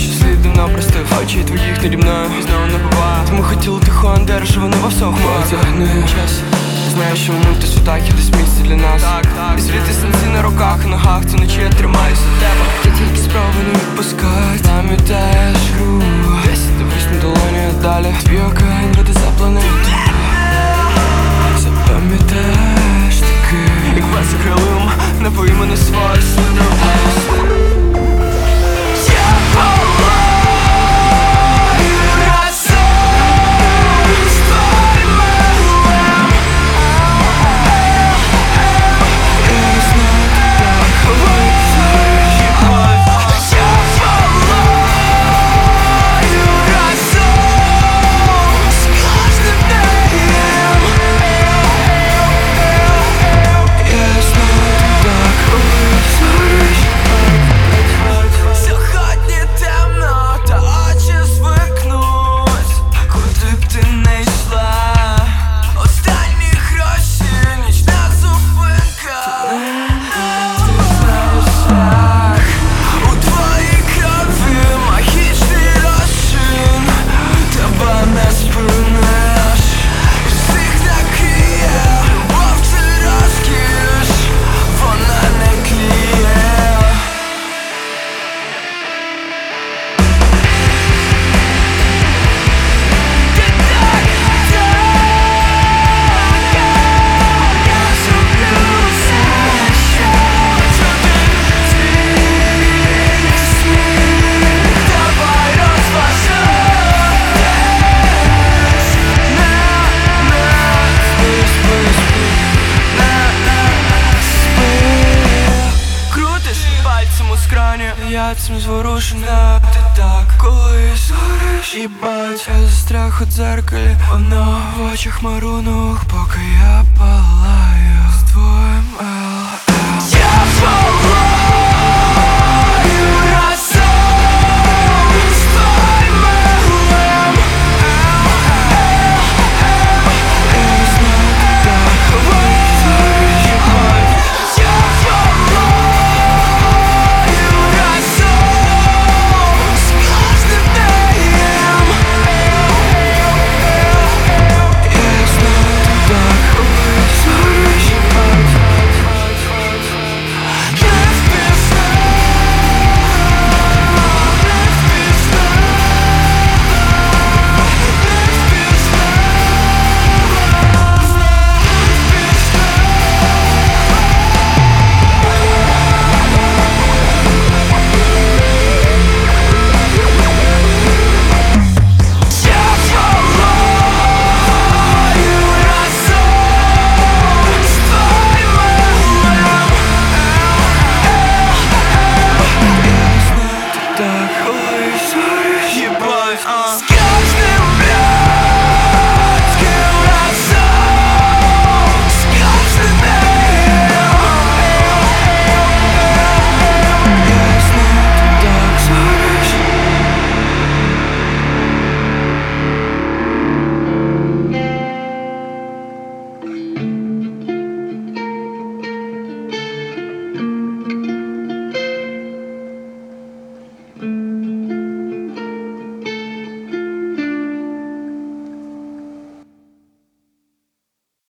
що слід давно простив. Очі твоїх наді мною і знову не буває. Ми хотіли тихо андер, що вони во всього тягни час. Знаю, що в мультисвітах є десь місце для нас. І світи сонці на руках і ногах, це ночі я тримаюся за тебе. Я тільки спробую не відпускать. Пам'ятаєш гру, десь дивись на долоні, а далі твій океан веде за планету. Запам'ятаєш такий, як безкрилим, напої мене свою слину. Я цим зворушена. Ти так колись гориш, їбать. Я застряг у дзеркалі, воно в очах марунок, поки я палаю з твоїм